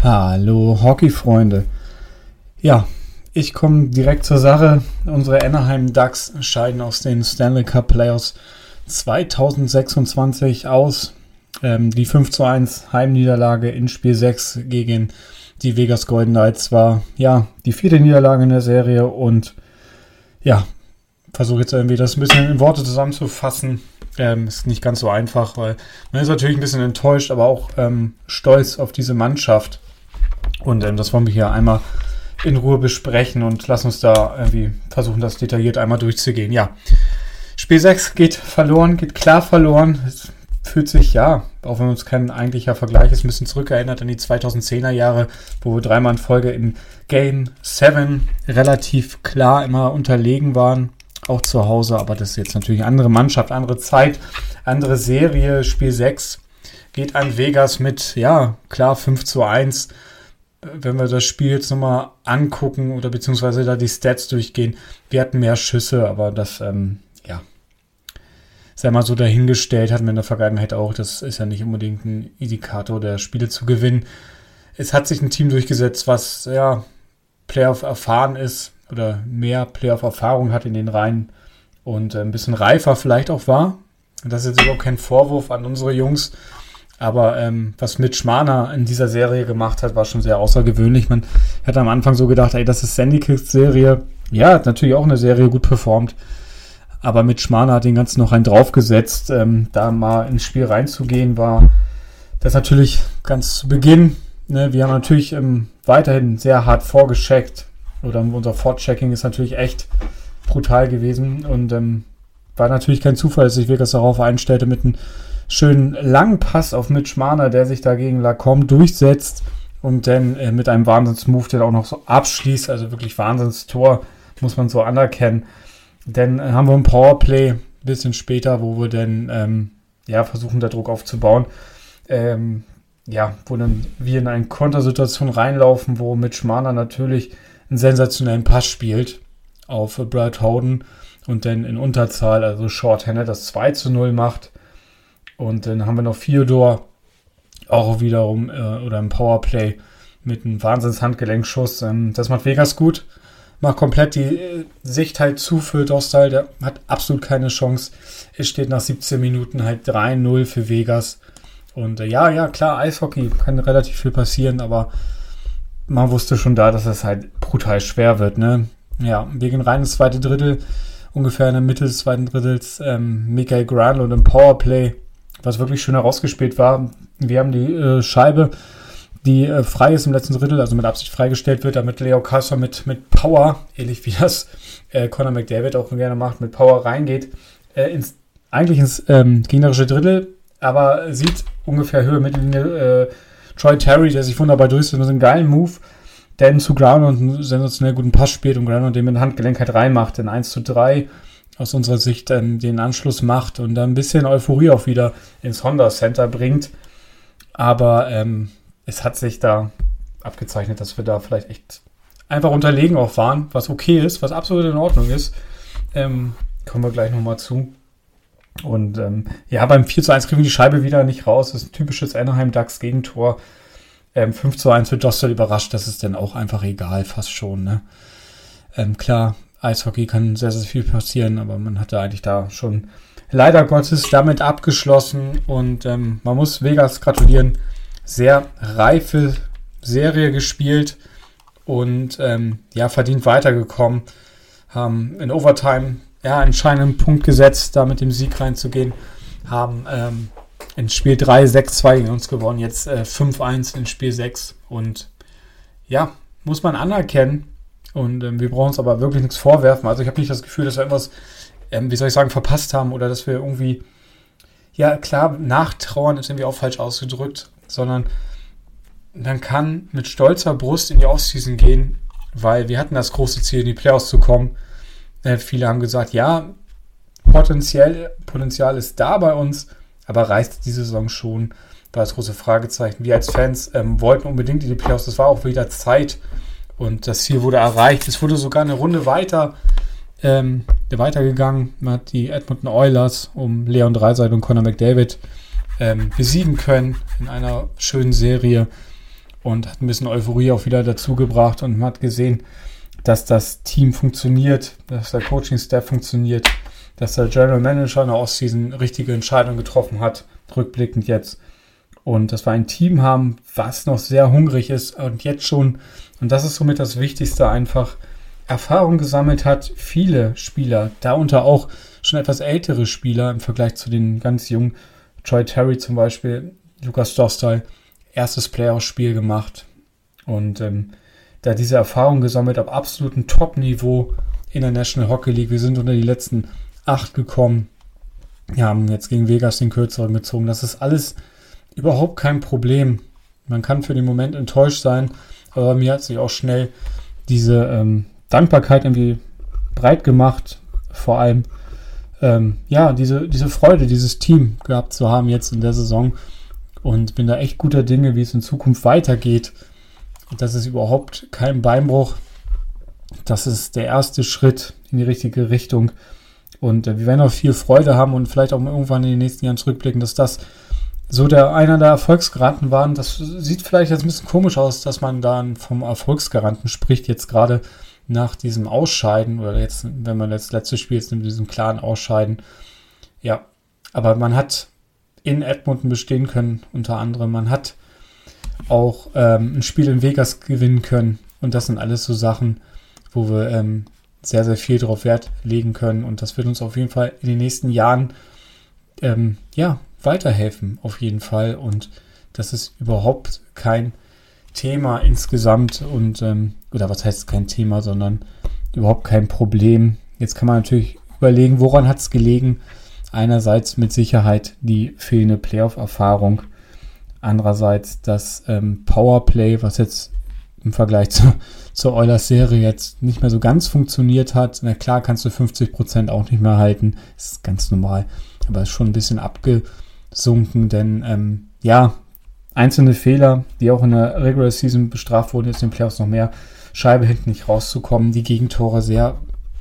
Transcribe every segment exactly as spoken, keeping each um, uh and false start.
Hallo Hockey-Freunde. Ja, ich komme direkt zur Sache. Unsere Anaheim Ducks scheiden aus den Stanley Cup Playoffs zwanzig sechsundzwanzig aus. Ähm, die fünf zu eins Heimniederlage in Spiel sechs gegen die Vegas Golden Knights war ja die vierte Niederlage in der Serie und ja, versuche jetzt irgendwie das ein bisschen in Worte zusammenzufassen. Ähm, ist nicht ganz so einfach, weil man ist natürlich ein bisschen enttäuscht, aber auch ähm, stolz auf diese Mannschaft. Und ähm, das wollen wir hier einmal in Ruhe besprechen und lass uns da irgendwie versuchen, das detailliert einmal durchzugehen. Ja, Spiel sechs geht verloren, geht klar verloren. Es fühlt sich, ja, auch wenn uns kein eigentlicher Vergleich ist, ein bisschen zurückerinnert an die zweitausendzehner Jahre, wo wir dreimal in Folge in Game sieben relativ klar immer unterlegen waren. Auch zu Hause, aber das ist jetzt natürlich eine andere Mannschaft, andere Zeit, andere Serie. Spiel sechs geht an Vegas mit, ja, klar, fünf zu eins. Wenn wir das Spiel jetzt nochmal angucken oder beziehungsweise da die Stats durchgehen, wir hatten mehr Schüsse, aber das, ähm, ja, sei mal so dahingestellt, hatten wir in der Vergangenheit auch. Das ist ja nicht unbedingt ein Indikator, der Spiele zu gewinnen. Es hat sich ein Team durchgesetzt, was, ja, Playoff erfahren ist, oder mehr Playoff-Erfahrung hat in den Reihen und ein bisschen reifer vielleicht auch war. Das ist jetzt überhaupt kein Vorwurf an unsere Jungs, aber ähm, was Mitch Marner in dieser Serie gemacht hat, war schon sehr außergewöhnlich. Man hat am Anfang so gedacht, ey, das ist Sandykicks Serie. Ja, hat natürlich auch eine Serie gut performt, aber Mitch Marner hat den ganzen noch einen draufgesetzt. Ähm, da mal ins Spiel reinzugehen, war das natürlich ganz zu Beginn. Ne? Wir haben natürlich ähm, weiterhin sehr hart vorgecheckt. Oder unser Fortchecking ist natürlich echt brutal gewesen und ähm, war natürlich kein Zufall, dass sich Vegas darauf einstellte mit einem schönen langen Pass auf Mitch Marner, der sich dagegen Lacombe durchsetzt und dann äh, mit einem Wahnsinns-Move, der auch noch so abschließt, also wirklich Wahnsinns-Tor, muss man so anerkennen. Dann äh, haben wir ein Powerplay ein bisschen später, wo wir dann ähm, ja, versuchen, da Druck aufzubauen. Ähm, ja, wo dann wir in eine Kontersituation reinlaufen, wo Mitch Marner natürlich einen sensationellen Pass spielt auf Brad Howden und dann in Unterzahl, also Shorthanded, das zwei zu null macht. Und dann haben wir noch Fyodor, auch wiederum, äh, oder im Powerplay mit einem Wahnsinns-Handgelenkschuss. Ähm, das macht Vegas gut, macht komplett die äh, Sicht halt zu für Dostal, der hat absolut keine Chance. Es steht nach siebzehn Minuten halt drei null für Vegas. Und äh, ja, ja, klar, Eishockey kann relativ viel passieren, aber man wusste schon da, dass es halt brutal schwer wird, ne? Ja, wir gehen rein ins zweite Drittel, ungefähr in der Mitte des zweiten Drittels, ähm, Mikael Granlund im Powerplay, was wirklich schön herausgespielt war. Wir haben die äh, Scheibe, die äh, frei ist im letzten Drittel, also mit Absicht freigestellt wird, damit Leo Kasper mit, mit Power, ähnlich wie das äh, Connor McDavid auch gerne macht, mit Power reingeht, äh, ins, eigentlich ins ähm, gegnerische Drittel, aber sieht ungefähr Höhe Mittellinie, äh, Troy Terry, der sich wunderbar durchsetzt und einen geilen Move, der zu Granlund einen sensationell guten Pass spielt und Granlund den mit Handgelenk halt reinmacht, in eins zu drei aus unserer Sicht ähm, den Anschluss macht und dann ein bisschen Euphorie auch wieder ins Honda Center bringt. Aber ähm, es hat sich da abgezeichnet, dass wir da vielleicht echt einfach unterlegen auch waren, was okay ist, was absolut in Ordnung ist. Ähm, kommen wir gleich nochmal zu. Und ähm, ja, beim vier zu eins kriegen wir die Scheibe wieder nicht raus. Das ist ein typisches Anaheim Ducks Gegentor. Ähm, fünf zu eins wird Dostal überrascht. Das ist dann auch einfach egal, fast schon. Ne? Ähm, klar, Eishockey kann sehr, sehr viel passieren, aber man hat da eigentlich da schon leider Gottes damit abgeschlossen. Und ähm, man muss Vegas gratulieren. Sehr reife Serie gespielt und ähm, ja, verdient weitergekommen. Haben in Overtime ja, anscheinend einen Punkt gesetzt, da mit dem Sieg reinzugehen, haben ähm, in Spiel drei sechs zwei gegen uns gewonnen, jetzt äh, fünf eins in Spiel sechs und ja, muss man anerkennen und ähm, wir brauchen uns aber wirklich nichts vorwerfen, also ich habe nicht das Gefühl, dass wir irgendwas, ähm, wie soll ich sagen, verpasst haben oder dass wir irgendwie, ja klar, nachtrauern ist irgendwie auch falsch ausgedrückt, sondern man kann mit stolzer Brust in die Offseason gehen, weil wir hatten das große Ziel, in die Playoffs zu kommen. Viele haben gesagt, ja, Potenzial, Potenzial ist da bei uns, aber reicht diese Saison schon? War das große Fragezeichen. Wir als Fans ähm, wollten unbedingt in die Playoffs, das war auch wieder Zeit und das Ziel wurde erreicht. Es wurde sogar eine Runde weiter ähm, weitergegangen. Man hat die Edmonton Oilers um Leon Draisaitl und Connor McDavid ähm, besiegen können in einer schönen Serie. und hat ein bisschen Euphorie auch wieder dazu gebracht und man hat gesehen, dass das Team funktioniert, dass der Coaching-Staff funktioniert, dass der General Manager in der Offseason richtige Entscheidungen getroffen hat, rückblickend jetzt. Und dass wir ein Team haben, was noch sehr hungrig ist und jetzt schon, und das ist somit das Wichtigste, einfach Erfahrung gesammelt hat, viele Spieler, darunter auch schon etwas ältere Spieler im Vergleich zu den ganz jungen, Troy Terry zum Beispiel, Lukas Dostal, erstes Playoff-Spiel gemacht und ähm, da diese Erfahrung gesammelt auf absolutem Top-Niveau in der National Hockey League. Wir sind unter die letzten acht gekommen. Wir haben jetzt gegen Vegas den Kürzeren gezogen. Das ist alles überhaupt kein Problem. Man kann für den Moment enttäuscht sein, aber mir hat sich auch schnell diese ähm, Dankbarkeit irgendwie breit gemacht. Vor allem, ähm, ja, diese, diese Freude, dieses Team gehabt zu haben jetzt in der Saison. Und bin da echt guter Dinge, wie es in Zukunft weitergeht. Das ist überhaupt kein Beinbruch. Das ist der erste Schritt in die richtige Richtung. Und äh, wir werden auch viel Freude haben und vielleicht auch mal irgendwann in den nächsten Jahren zurückblicken, dass das so der einer der Erfolgsgaranten waren. Das sieht vielleicht jetzt ein bisschen komisch aus, dass man dann vom Erfolgsgaranten spricht, jetzt gerade nach diesem Ausscheiden oder jetzt, wenn man das letzte Spiel jetzt mit diesem klaren Ausscheiden. Ja, aber man hat in Edmonton bestehen können, unter anderem. Man hat auch ähm, ein Spiel in Vegas gewinnen können. Und das sind alles so Sachen, wo wir ähm, sehr, sehr viel drauf Wert legen können. Und das wird uns auf jeden Fall in den nächsten Jahren ähm, ja, weiterhelfen, auf jeden Fall. Und das ist überhaupt kein Thema insgesamt. Und ähm, oder was heißt kein Thema, sondern überhaupt kein Problem. Jetzt kann man natürlich überlegen, woran hat es gelegen? Einerseits mit Sicherheit die fehlende Playoff-Erfahrung. Andererseits das ähm, Powerplay, was jetzt im Vergleich zu, zur Oilers-Serie jetzt nicht mehr so ganz funktioniert hat. Na klar, kannst du fünfzig Prozent auch nicht mehr halten. Das ist ganz normal. Aber ist schon ein bisschen abgesunken, denn ähm, ja, einzelne Fehler, die auch in der Regular Season bestraft wurden, jetzt in den Playoffs noch mehr, Scheibe hinten nicht rauszukommen. Die Gegentore sehr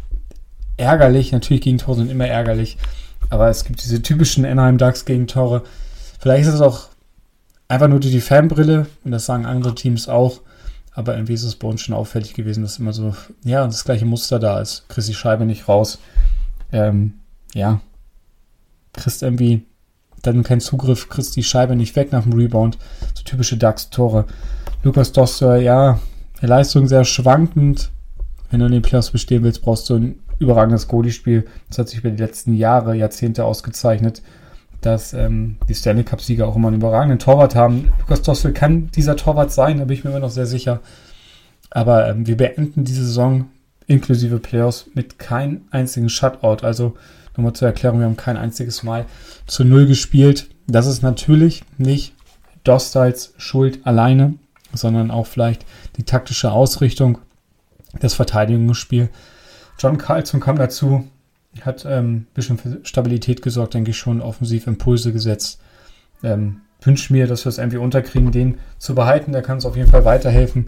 ärgerlich. Natürlich, Gegentore sind immer ärgerlich. Aber es gibt diese typischen Anaheim Ducks Gegentore. Vielleicht ist es auch einfach nur die Fanbrille, und das sagen andere Teams auch, aber irgendwie ist es bei uns schon auffällig gewesen, dass immer so, ja, das gleiche Muster da ist. Kriegst die Scheibe nicht raus. Ähm, ja. Kriegst irgendwie dann keinen Zugriff, kriegst die Scheibe nicht weg nach dem Rebound. So typische Ducks-Tore. Lukas Dostal, ja, Leistung sehr schwankend. Wenn du in den Playoffs bestehen willst, brauchst du ein überragendes Goalie-Spiel. Das hat sich über die letzten Jahre, Jahrzehnte ausgezeichnet, dass ähm, die Stanley Cup-Sieger auch immer einen überragenden Torwart haben. Lukas Dostal kann dieser Torwart sein, da bin ich mir immer noch sehr sicher. Aber ähm, wir beenden diese Saison inklusive Playoffs mit keinem einzigen Shutout. Also nochmal zur Erklärung, wir haben kein einziges Mal zu Null gespielt. Das ist natürlich nicht Dostals Schuld alleine, sondern auch vielleicht die taktische Ausrichtung, das Verteidigungsspiel. John Carlson kam dazu, hat ähm, ein bisschen für Stabilität gesorgt, denke ich schon, offensiv Impulse gesetzt. Ähm, wünsche mir, dass wir es irgendwie unterkriegen, den zu behalten, der kann uns auf jeden Fall weiterhelfen.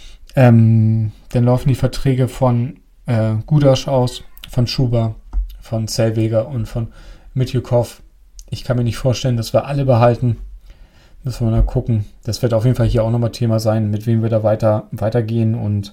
Ähm, dann laufen die Verträge von äh, Gudasch aus, von Schuber, von Zellweger und von Mitjukov. Ich kann mir nicht vorstellen, dass wir alle behalten. Müssen wir mal gucken. Das wird auf jeden Fall hier auch nochmal Thema sein, mit wem wir da weiter weitergehen. Und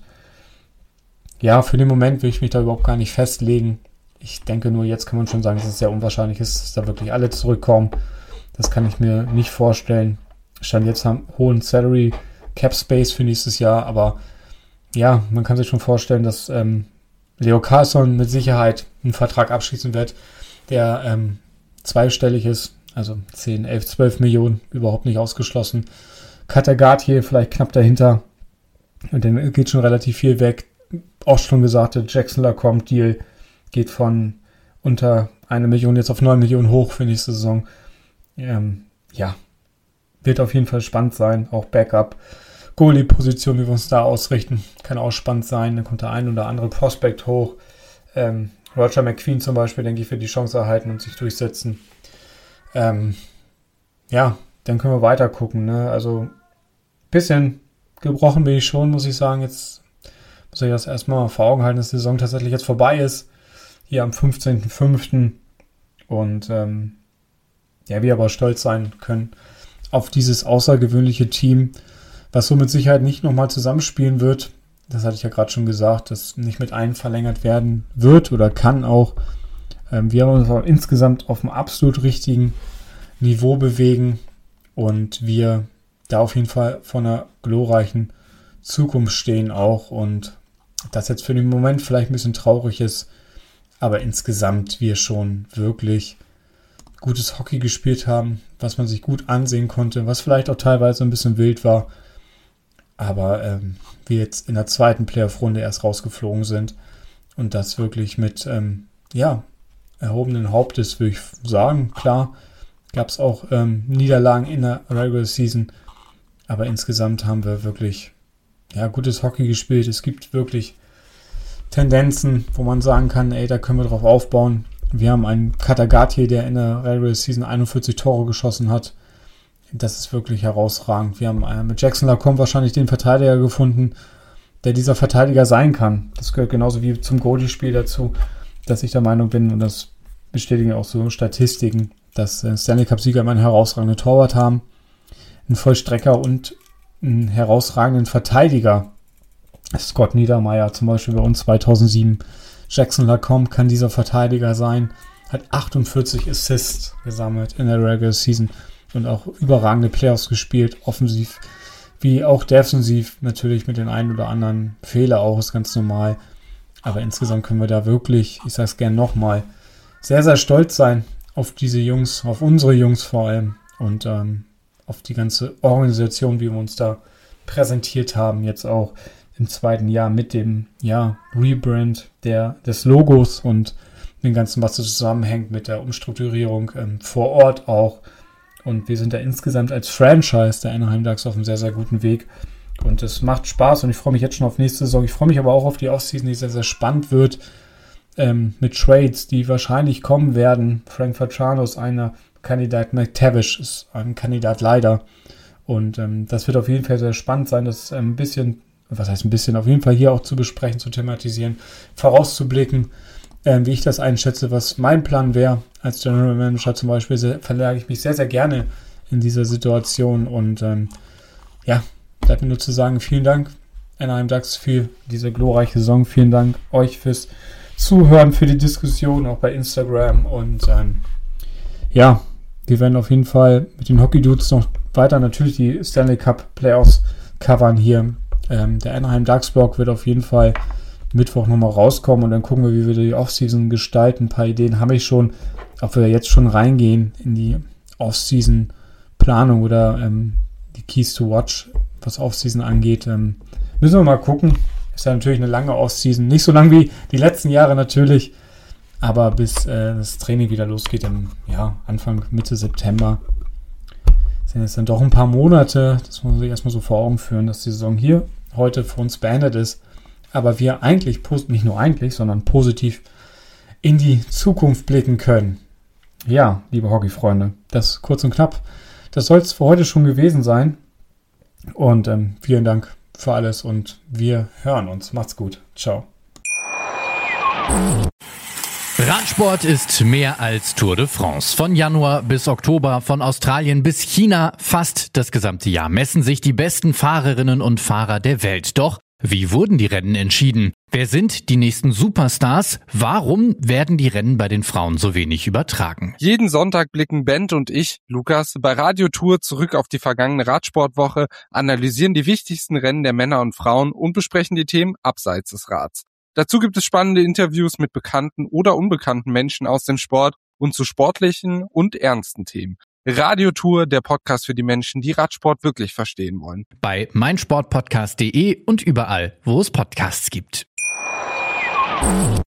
ja, für den Moment will ich mich da überhaupt gar nicht festlegen. Ich denke nur, jetzt kann man schon sagen, dass es sehr unwahrscheinlich ist, dass da wirklich alle zurückkommen. Das kann ich mir nicht vorstellen. Stand jetzt haben hohen Salary Cap Space für nächstes Jahr, aber ja, man kann sich schon vorstellen, dass ähm, Leo Carlson mit Sicherheit einen Vertrag abschließen wird, der ähm, zweistellig ist, also zehn, elf, zwölf Millionen, überhaupt nicht ausgeschlossen. Kattegat hier vielleicht knapp dahinter und dann geht schon relativ viel weg. Auch schon gesagt, der Jackson Lacombe Deal geht von unter eine Million jetzt auf neun Millionen hoch für nächste Saison. Ähm, ja, wird auf jeden Fall spannend sein, auch Backup. Goalie-Position, wie wir uns da ausrichten, kann auch spannend sein. Dann kommt der ein oder andere Prospect hoch. Ähm, Roger McQueen zum Beispiel, denke ich, wird die Chance erhalten und sich durchsetzen. Ähm, ja, dann können wir weiter gucken. Ne? Also ein bisschen gebrochen bin ich schon, muss ich sagen. Jetzt muss ich das erstmal vor Augen halten, dass die Saison tatsächlich jetzt vorbei ist. Hier am fünfzehnten fünften Und ähm, ja, wir aber stolz sein können auf dieses außergewöhnliche Team, was so mit Sicherheit nicht nochmal zusammenspielen wird. Das hatte ich ja gerade schon gesagt, dass nicht mit einem verlängert werden wird oder kann auch. Ähm, wir haben uns auch insgesamt auf einem absolut richtigen Niveau bewegen und wir da auf jeden Fall vor einer glorreichen Zukunft stehen auch, und das jetzt für den Moment vielleicht ein bisschen traurig ist, aber insgesamt wir schon wirklich gutes Hockey gespielt haben, was man sich gut ansehen konnte, was vielleicht auch teilweise ein bisschen wild war, aber ähm, wir jetzt in der zweiten Playoff-Runde erst rausgeflogen sind und das wirklich mit ähm, ja, erhobenen Hauptes, würde ich sagen. Klar, gab es auch ähm, Niederlagen in der Regular Season, aber insgesamt haben wir wirklich ja, gutes Hockey gespielt. Es gibt wirklich Tendenzen, wo man sagen kann, ey, da können wir drauf aufbauen. Wir haben einen Katagati, der in der Regular Season einundvierzig Tore geschossen hat. Das ist wirklich herausragend. Wir haben äh, mit Jackson Lacombe wahrscheinlich den Verteidiger gefunden, der dieser Verteidiger sein kann. Das gehört genauso wie zum Goalie-Spiel dazu, dass ich der Meinung bin, und das bestätigen auch so Statistiken, dass äh, Stanley Cup-Sieger immer einen herausragenden Torwart haben, einen Vollstrecker und einen herausragenden Verteidiger. Scott Niedermeyer zum Beispiel bei uns zweitausendsieben. Jackson Lacombe kann dieser Verteidiger sein, hat achtundvierzig Assists gesammelt in der Regular Season und auch überragende Playoffs gespielt, offensiv wie auch defensiv, natürlich mit den einen oder anderen Fehler auch, ist ganz normal. Aber insgesamt können wir da wirklich, ich sage es gerne nochmal, sehr, sehr stolz sein auf diese Jungs, auf unsere Jungs vor allem und ähm, auf die ganze Organisation, wie wir uns da präsentiert haben, jetzt auch im zweiten Jahr mit dem ja, Rebrand der, des Logos und dem Ganzen, was so zusammenhängt mit der Umstrukturierung ähm, vor Ort auch. Und wir sind da insgesamt als Franchise der Anaheim Ducks auf einem sehr, sehr guten Weg. Und es macht Spaß und ich freue mich jetzt schon auf nächste Saison. Ich freue mich aber auch auf die Offseason, die sehr, sehr spannend wird. Ähm, mit Trades, die wahrscheinlich kommen werden. Frank Vatrano ist einer Kandidat, McTavish ist ein Kandidat leider. Und ähm, das wird auf jeden Fall sehr spannend sein, das ähm, ein bisschen, was heißt ein bisschen, auf jeden Fall hier auch zu besprechen, zu thematisieren, vorauszublicken, ähm, wie ich das einschätze, was mein Plan wäre. Als General Manager zum Beispiel sehr, verlage ich mich sehr, sehr gerne in dieser Situation. Und ähm, ja, bleibt mir nur zu sagen, vielen Dank Anaheim Ducks für diese glorreiche Saison. Vielen Dank euch fürs Zuhören, für die Diskussion, auch bei Instagram. Und ähm, ja, wir werden auf jeden Fall mit den Hockey Dudes noch weiter natürlich die Stanley Cup Playoffs covern hier. Ähm, der Anaheim Ducks Blog wird auf jeden Fall Mittwoch nochmal rauskommen und dann gucken wir, wie wir die Offseason gestalten. Ein paar Ideen habe ich schon, ob wir jetzt schon reingehen in die Offseason Planung oder ähm, die Keys to Watch, was Offseason angeht. Ähm, müssen wir mal gucken. Ist ja natürlich eine lange Offseason. Nicht so lang wie die letzten Jahre natürlich, aber bis äh, das Training wieder losgeht im ja, Anfang, Mitte September, sind jetzt dann doch ein paar Monate. Das muss man sich erstmal so vor Augen führen, dass die Saison hier heute für uns beendet ist. Aber wir eigentlich, nicht nur eigentlich, sondern positiv in die Zukunft blicken können. Ja, liebe Hockeyfreunde, das kurz und knapp. Das soll es für heute schon gewesen sein. Und ähm, vielen Dank für alles und wir hören uns. Macht's gut. Ciao. Radsport ist mehr als Tour de France. Von Januar bis Oktober, von Australien bis China, fast das gesamte Jahr messen sich die besten Fahrerinnen und Fahrer der Welt. Doch wie wurden die Rennen entschieden? Wer sind die nächsten Superstars? Warum werden die Rennen bei den Frauen so wenig übertragen? Jeden Sonntag blicken Bent und ich, Lukas, bei Radio Tour zurück auf die vergangene Radsportwoche, analysieren die wichtigsten Rennen der Männer und Frauen und besprechen die Themen abseits des Rads. Dazu gibt es spannende Interviews mit bekannten oder unbekannten Menschen aus dem Sport und zu sportlichen und ernsten Themen. Radio Tour, der Podcast für die Menschen, die Radsport wirklich verstehen wollen. Bei meinsportpodcast punkt de und überall, wo es Podcasts gibt.